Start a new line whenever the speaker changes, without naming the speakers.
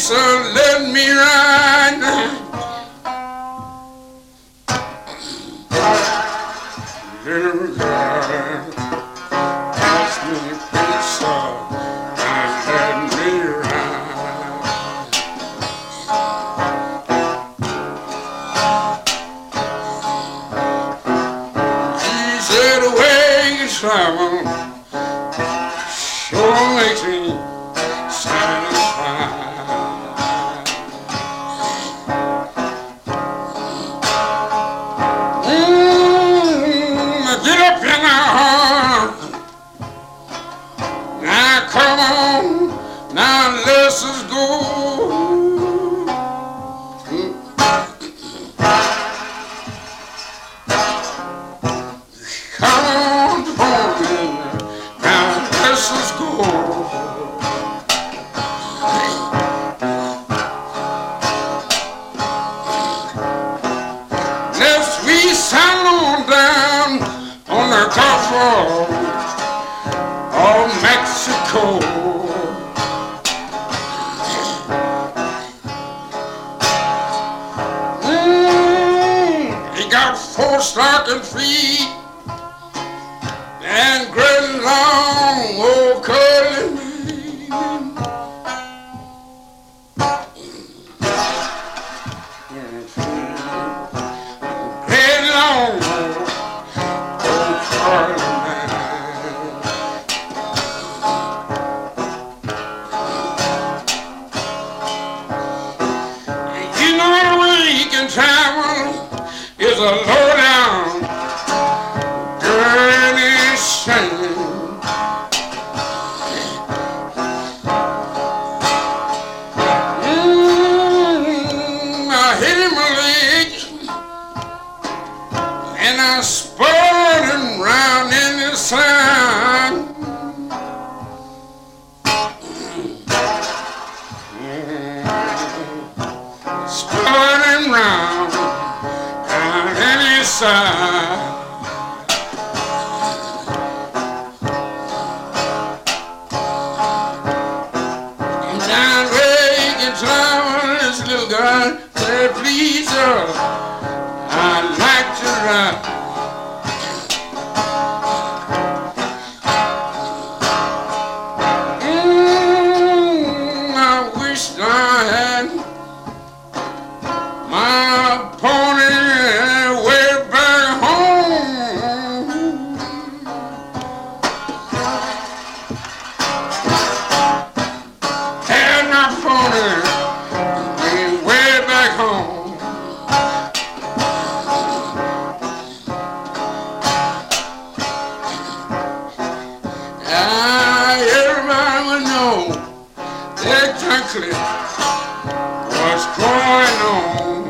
so let me ride. Little girl, ask me please, and let me ride. She said the way you travel sure makes me satisfied. Get up in now. Now come on. Now let's just go. Come on, pony. Now let's just go. Let's we saddle on down on the Gulf of Mexico. He got 4 stocking feet and great long old curly mane. Great long old curly mane. You know the way he can travel is a low down dirty shame. I hit him a leg and I spun him round in the sand. Spun him round in his side. And down where he can travel, this little girl said, please, I'd like to ride. I wish I had my pony way back home. Had my pony way back home. Everybody would know exactly what's going on.